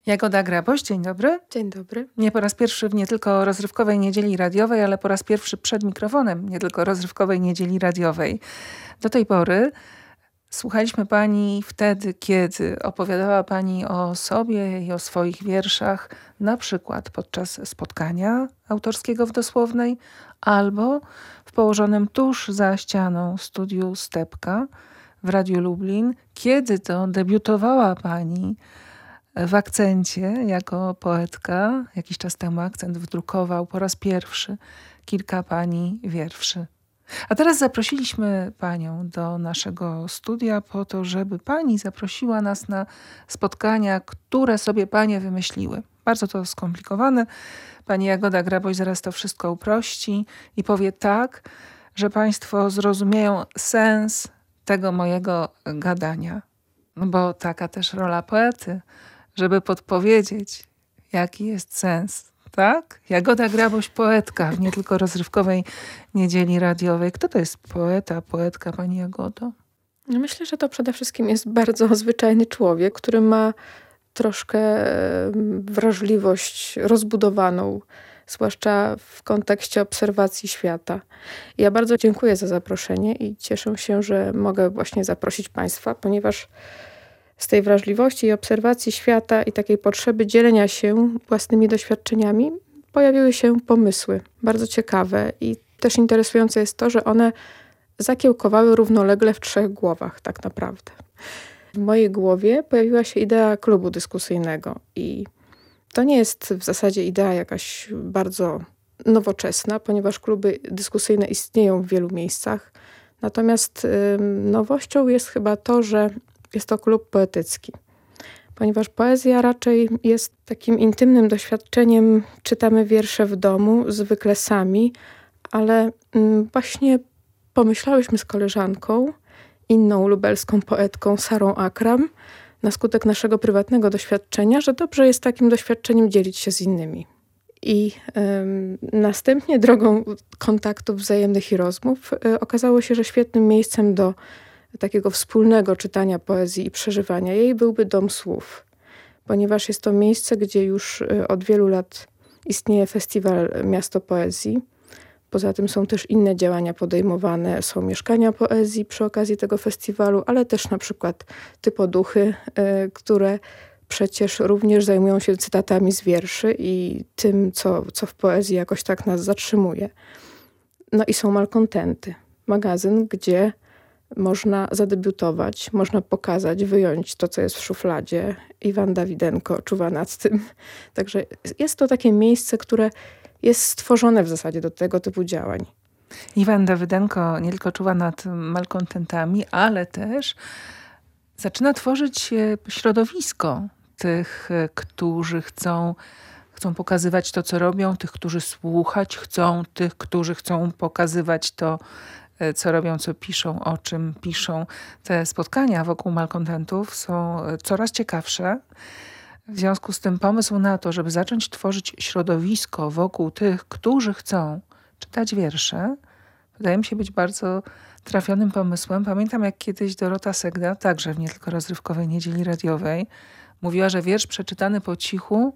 Jagoda Graboś, dzień dobry. Dzień dobry. Nie po raz pierwszy w nie tylko rozrywkowej niedzieli radiowej, ale po raz pierwszy przed mikrofonem nie tylko rozrywkowej niedzieli radiowej. Do tej pory słuchaliśmy Pani wtedy, kiedy opowiadała Pani o sobie i o swoich wierszach, na przykład podczas spotkania autorskiego w Dosłownej albo w położonym tuż za ścianą studiu Stepka w Radiu Lublin, kiedy to debiutowała Pani w Akcencie jako poetka. Jakiś czas temu Akcent wydrukował po raz pierwszy kilka Pani wierszy. A teraz zaprosiliśmy Panią do naszego studia po to, żeby Pani zaprosiła nas na spotkania, które sobie Panie wymyśliły. Bardzo to skomplikowane. Pani Jagoda Graboś zaraz to wszystko uprości i powie tak, że Państwo zrozumieją sens tego mojego gadania. Bo taka też rola poety, żeby podpowiedzieć, jaki jest sens. Tak? Jagoda Graboś, poetka w nie tylko rozrywkowej niedzieli radiowej. Kto to jest poetka, Pani Jagodo? Myślę, że to przede wszystkim jest bardzo zwyczajny człowiek, który ma troszkę wrażliwość rozbudowaną, zwłaszcza w kontekście obserwacji świata. Ja bardzo dziękuję za zaproszenie i cieszę się, że mogę właśnie zaprosić Państwa, ponieważ z tej wrażliwości i obserwacji świata i takiej potrzeby dzielenia się własnymi doświadczeniami pojawiły się pomysły bardzo ciekawe i też interesujące jest to, że one zakiełkowały równolegle w 3 głowach tak naprawdę. W mojej głowie pojawiła się idea klubu dyskusyjnego i to nie jest w zasadzie idea jakaś bardzo nowoczesna, ponieważ kluby dyskusyjne istnieją w wielu miejscach. Natomiast nowością jest chyba to, że jest to klub poetycki, ponieważ poezja raczej jest takim intymnym doświadczeniem. Czytamy wiersze w domu, zwykle sami, ale właśnie pomyślałyśmy z koleżanką, inną lubelską poetką Sarą Akram, na skutek naszego prywatnego doświadczenia, że dobrze jest takim doświadczeniem dzielić się z innymi. I następnie drogą kontaktów wzajemnych i rozmów okazało się, że świetnym miejscem do takiego wspólnego czytania poezji i przeżywania jej byłby Dom Słów, ponieważ jest to miejsce, gdzie już od wielu lat istnieje festiwal Miasto Poezji. Poza tym są też inne działania podejmowane, są mieszkania poezji przy okazji tego festiwalu, ale też na przykład typoduchy, które przecież również zajmują się cytatami z wierszy i tym, co w poezji jakoś tak nas zatrzymuje. No i są Malkontenty, magazyn, gdzie można zadebiutować, można pokazać, wyjąć to, co jest w szufladzie. Iwan Dawidenko czuwa nad tym. Także jest to takie miejsce, które jest stworzone w zasadzie do tego typu działań. Iwan Dawidenko nie tylko czuwa nad malkontentami, ale też zaczyna tworzyć środowisko tych, którzy chcą pokazywać to, co robią, tych, którzy słuchać chcą, tych, którzy chcą pokazywać to, co robią, co piszą, o czym piszą. Te spotkania wokół malkontentów są coraz ciekawsze. W związku z tym pomysł na to, żeby zacząć tworzyć środowisko wokół tych, którzy chcą czytać wiersze, wydaje mi się być bardzo trafionym pomysłem. Pamiętam, jak kiedyś Dorota Segda, także w nie tylko rozrywkowej niedzieli radiowej, mówiła, że wiersz przeczytany po cichu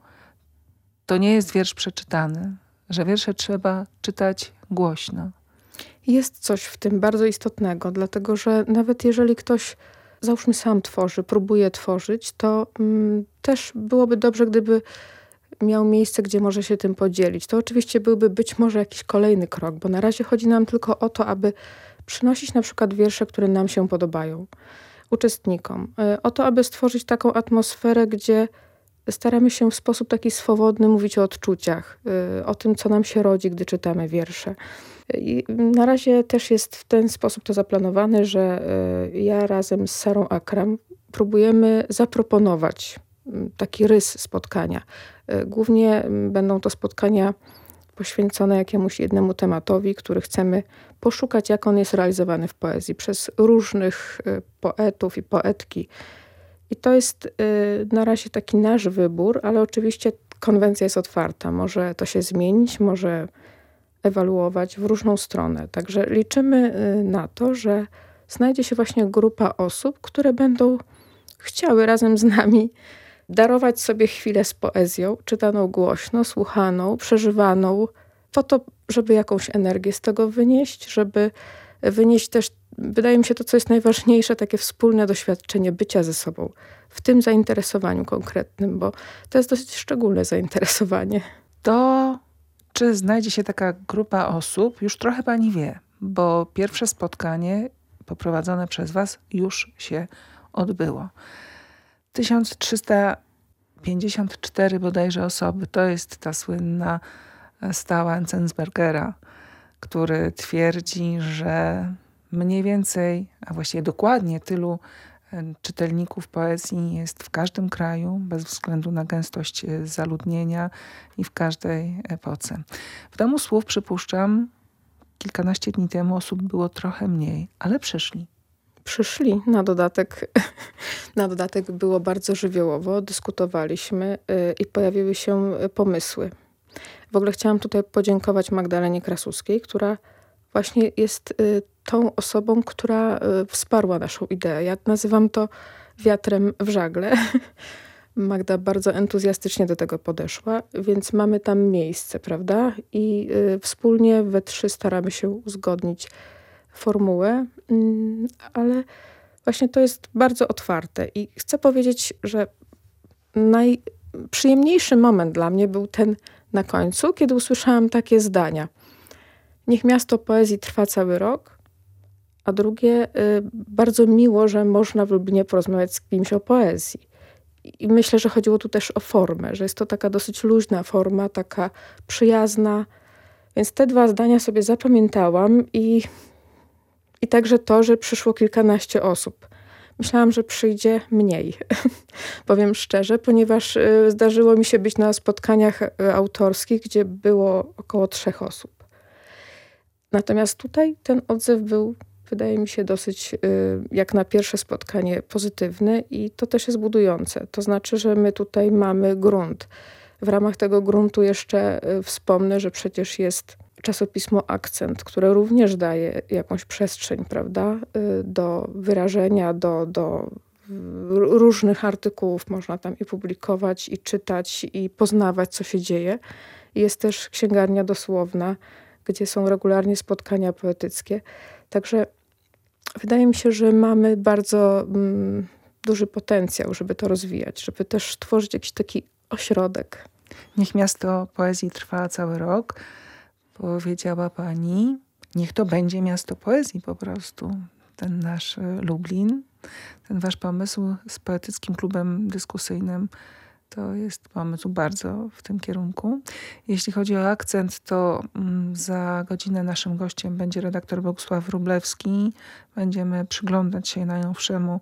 to nie jest wiersz przeczytany, że wiersze trzeba czytać głośno. Jest coś w tym bardzo istotnego, dlatego że nawet jeżeli ktoś, załóżmy, sam tworzy, próbuje tworzyć, to też byłoby dobrze, gdyby miał miejsce, gdzie może się tym podzielić. To oczywiście byłby być może jakiś kolejny krok, bo na razie chodzi nam tylko o to, aby przynosić na przykład wiersze, które nam się podobają, uczestnikom. O to, aby stworzyć taką atmosferę, gdzie staramy się w sposób taki swobodny mówić o odczuciach, o tym, co nam się rodzi, gdy czytamy wiersze. I na razie też jest w ten sposób to zaplanowane, że ja razem z Sarą Akram próbujemy zaproponować taki rys spotkania. Głównie będą to spotkania poświęcone jakiemuś jednemu tematowi, który chcemy poszukać, jak on jest realizowany w poezji przez różnych poetów i poetki. I to jest na razie taki nasz wybór, ale oczywiście konwencja jest otwarta. Może to się zmienić, może ewaluować w różną stronę. Także liczymy na to, że znajdzie się właśnie grupa osób, które będą chciały razem z nami darować sobie chwilę z poezją, czytaną głośno, słuchaną, przeżywaną, po to, żeby jakąś energię z tego wynieść, żeby wynieść też, wydaje mi się, to, co jest najważniejsze, takie wspólne doświadczenie bycia ze sobą w tym zainteresowaniu konkretnym, bo to jest dosyć szczególne zainteresowanie. To czy znajdzie się taka grupa osób, już trochę pani wie, bo pierwsze spotkanie poprowadzone przez was już się odbyło. 1354 bodajże osoby, to jest ta słynna stała Enzensbergera, który twierdzi, że mniej więcej, a właściwie dokładnie tylu czytelników poezji jest w każdym kraju, bez względu na gęstość zaludnienia i w każdej epoce. W Domu Słów, przypuszczam, kilkanaście dni temu osób było trochę mniej, ale przyszli. Przyszli, na dodatek było bardzo żywiołowo, dyskutowaliśmy i pojawiły się pomysły. W ogóle chciałam tutaj podziękować Magdalenie Krasuskiej, która właśnie jest tą osobą, która wsparła naszą ideę. Ja nazywam to wiatrem w żagle. Magda bardzo entuzjastycznie do tego podeszła, więc mamy tam miejsce, prawda? I wspólnie we trzy staramy się uzgodnić formułę, ale właśnie to jest bardzo otwarte. I chcę powiedzieć, że najprzyjemniejszy moment dla mnie był ten na końcu, kiedy usłyszałam takie zdania. Niech miasto poezji trwa cały rok, a drugie, bardzo miło, że można w Lublinie porozmawiać z kimś o poezji. I myślę, że chodziło tu też o formę, że jest to taka dosyć luźna forma, taka przyjazna. Więc te dwa zdania sobie zapamiętałam i także to, że przyszło kilkanaście osób. Myślałam, że przyjdzie mniej, powiem szczerze, ponieważ zdarzyło mi się być na spotkaniach autorskich, gdzie było około 3 osób. Natomiast tutaj ten odzew był, wydaje mi się, dosyć jak na pierwsze spotkanie pozytywny i to też jest budujące. To znaczy, że my tutaj mamy grunt. W ramach tego gruntu jeszcze wspomnę, że przecież jest czasopismo Akcent, które również daje jakąś przestrzeń, prawda, do wyrażenia, do różnych artykułów można tam i publikować, i czytać, i poznawać, co się dzieje. Jest też księgarnia dosłowna, gdzie są regularnie spotkania poetyckie. Także wydaje mi się, że mamy bardzo duży potencjał, żeby to rozwijać, żeby też tworzyć jakiś taki ośrodek. Niech miasto poezji trwa cały rok, powiedziała pani. Niech to będzie miasto poezji po prostu. Ten nasz Lublin, ten wasz pomysł z poetyckim klubem dyskusyjnym, to jest pomysł bardzo w tym kierunku. Jeśli chodzi o Akcent, to za godzinę naszym gościem będzie redaktor Bogusław Wróblewski. Będziemy przyglądać się najnowszemu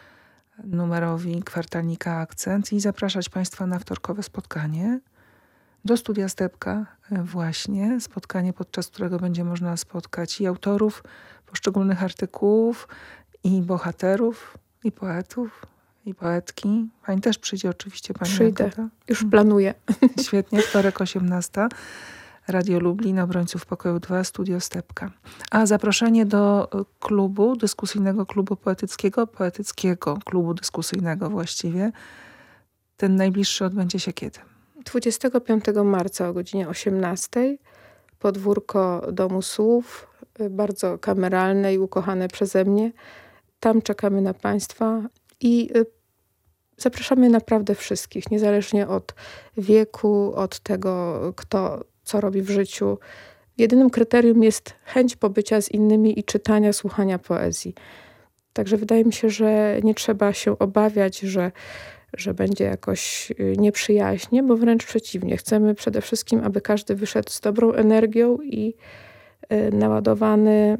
numerowi kwartalnika Akcent i zapraszać państwa na wtorkowe spotkanie do Studia Stepka właśnie. Spotkanie, podczas którego będzie można spotkać i autorów poszczególnych artykułów, i bohaterów, i poetów, i poetki. Pani też przyjdzie oczywiście, pani Przyjdę, Agata. już planuję. Świetnie, wtorek 18. Radio Lublin, Obrońców Pokoju 2, Studio Stepka. A zaproszenie do klubu, dyskusyjnego klubu poetyckiego klubu dyskusyjnego właściwie, ten najbliższy odbędzie się kiedy? 25 marca o godzinie 18. Podwórko Domu Słów, bardzo kameralne i ukochane przeze mnie. Tam czekamy na państwa i zapraszamy naprawdę wszystkich, niezależnie od wieku, od tego, kto co robi w życiu. Jedynym kryterium jest chęć pobycia z innymi i czytania, słuchania poezji. Także wydaje mi się, że nie trzeba się obawiać, że będzie jakoś nieprzyjaźnie, bo wręcz przeciwnie. Chcemy przede wszystkim, aby każdy wyszedł z dobrą energią i naładowany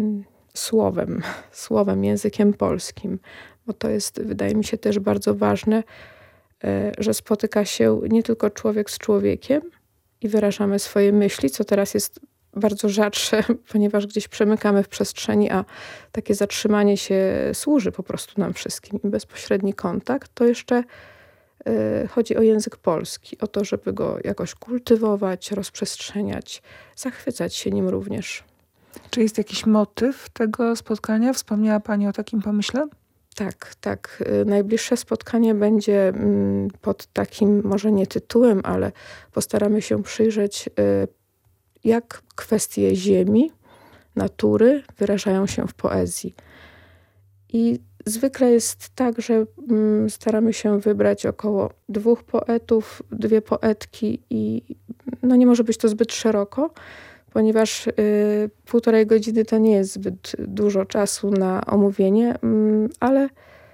słowem, językiem polskim. Bo to jest, wydaje mi się, też bardzo ważne, że spotyka się nie tylko człowiek z człowiekiem i wyrażamy swoje myśli, co teraz jest bardzo rzadsze, ponieważ gdzieś przemykamy w przestrzeni, a takie zatrzymanie się służy po prostu nam wszystkim. I bezpośredni kontakt to jeszcze chodzi o język polski, o to, żeby go jakoś kultywować, rozprzestrzeniać, zachwycać się nim również. Czy jest jakiś motyw tego spotkania? Wspomniała pani o takim pomyśle? Tak, tak. Najbliższe spotkanie będzie pod takim, może nie tytułem, ale postaramy się przyjrzeć, jak kwestie ziemi, natury wyrażają się w poezji. I zwykle jest tak, że staramy się wybrać około 2 poetów, 2 poetki i nie może być to zbyt szeroko, ponieważ 1,5 godziny to nie jest zbyt dużo czasu na omówienie, ale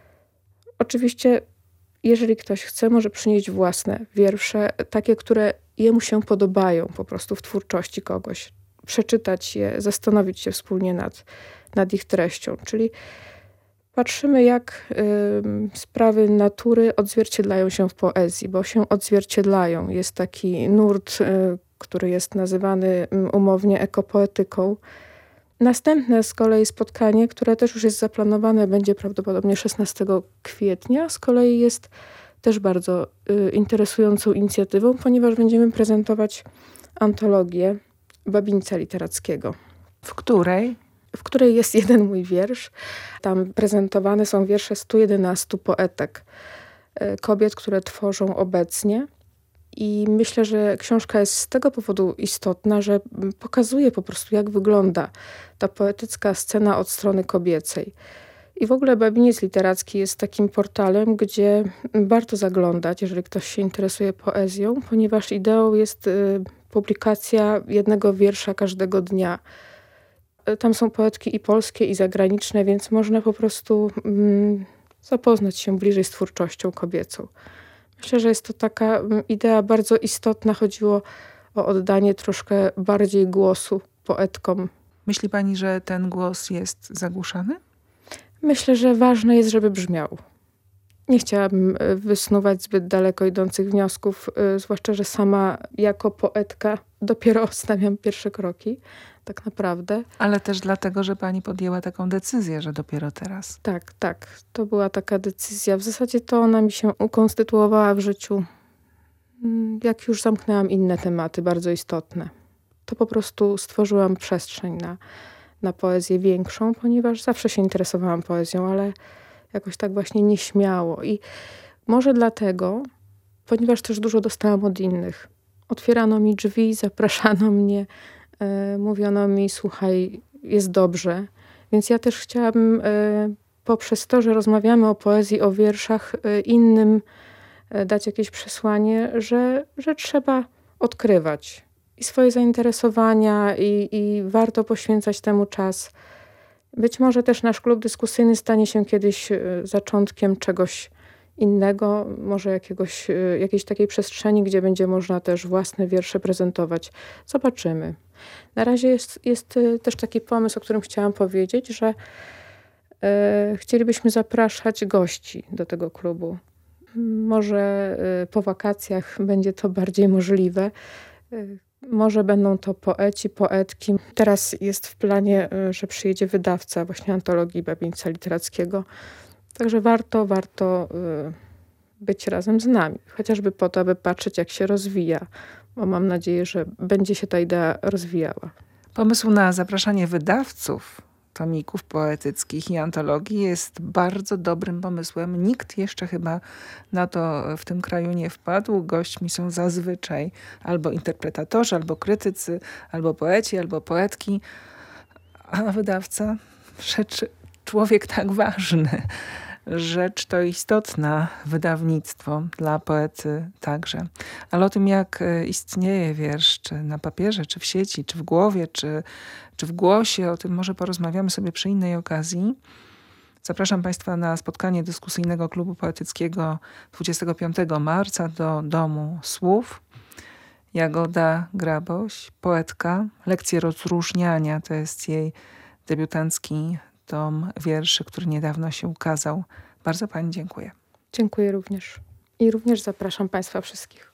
oczywiście jeżeli ktoś chce, może przynieść własne wiersze, takie, które jemu się podobają po prostu w twórczości kogoś. Przeczytać je, zastanowić się wspólnie nad ich treścią. Czyli patrzymy, jak sprawy natury odzwierciedlają się w poezji, bo się odzwierciedlają. Jest taki nurt, który jest nazywany umownie ekopoetyką. Następne z kolei spotkanie, które też już jest zaplanowane, będzie prawdopodobnie 16 kwietnia. Z kolei jest też bardzo interesującą inicjatywą, ponieważ będziemy prezentować antologię Babińca Literackiego. W której? W której jest jeden mój wiersz. Tam prezentowane są wiersze 111 poetek, kobiet, które tworzą obecnie. I myślę, że książka jest z tego powodu istotna, że pokazuje po prostu, jak wygląda ta poetycka scena od strony kobiecej. I w ogóle Babiniec Literacki jest takim portalem, gdzie warto zaglądać, jeżeli ktoś się interesuje poezją, ponieważ ideą jest publikacja jednego wiersza każdego dnia. Tam są poetki i polskie, i zagraniczne, więc można po prostu zapoznać się bliżej z twórczością kobiecą. Myślę, że jest to taka idea bardzo istotna. Chodziło o oddanie troszkę bardziej głosu poetkom. Myśli pani, że ten głos jest zagłuszany? Myślę, że ważne jest, żeby brzmiał. Nie chciałabym wysnuwać zbyt daleko idących wniosków, zwłaszcza, że sama jako poetka dopiero stawiam pierwsze kroki, tak naprawdę. Ale też dlatego, że pani podjęła taką decyzję, że dopiero teraz. Tak, tak. To była taka decyzja. W zasadzie to ona mi się ukonstytuowała w życiu, jak już zamknęłam inne tematy bardzo istotne. To po prostu stworzyłam przestrzeń na poezję większą, ponieważ zawsze się interesowałam poezją, ale jakoś tak właśnie nieśmiało. I może dlatego, ponieważ też dużo dostałam od innych. Otwierano mi drzwi, zapraszano mnie, mówiono mi, słuchaj, jest dobrze. Więc ja też chciałabym poprzez to, że rozmawiamy o poezji, o wierszach, innym dać jakieś przesłanie, że trzeba odkrywać i swoje zainteresowania i warto poświęcać temu czas. Być może też nasz klub dyskusyjny stanie się kiedyś zaczątkiem czegoś innego, może jakiejś takiej przestrzeni, gdzie będzie można też własne wiersze prezentować. Zobaczymy. Na razie jest też taki pomysł, o którym chciałam powiedzieć, że chcielibyśmy zapraszać gości do tego klubu. Może po wakacjach będzie to bardziej możliwe. Może będą to poeci, poetki. Teraz jest w planie, że przyjedzie wydawca właśnie antologii Babińca Literackiego. Także warto być razem z nami. Chociażby po to, aby patrzeć, jak się rozwija. Bo mam nadzieję, że będzie się ta idea rozwijała. Pomysł na zapraszanie wydawców tomików poetyckich i antologii jest bardzo dobrym pomysłem. Nikt jeszcze chyba na to w tym kraju nie wpadł. Gośćmi są zazwyczaj albo interpretatorzy, albo krytycy, albo poeci, albo poetki. A wydawca, człowiek tak ważny. Rzecz to istotna, wydawnictwo dla poety także. Ale o tym, jak istnieje wiersz, czy na papierze, czy w sieci, czy w głowie, czy w głosie, o tym może porozmawiamy sobie przy innej okazji. Zapraszam Państwa na spotkanie dyskusyjnego klubu poetyckiego 25 marca do Domu Słów. Jagoda Graboś, poetka, lekcje rozróżniania, to jest jej debiutancki tom wierszy, który niedawno się ukazał. Bardzo Pani dziękuję. Dziękuję również. I również zapraszam Państwa wszystkich.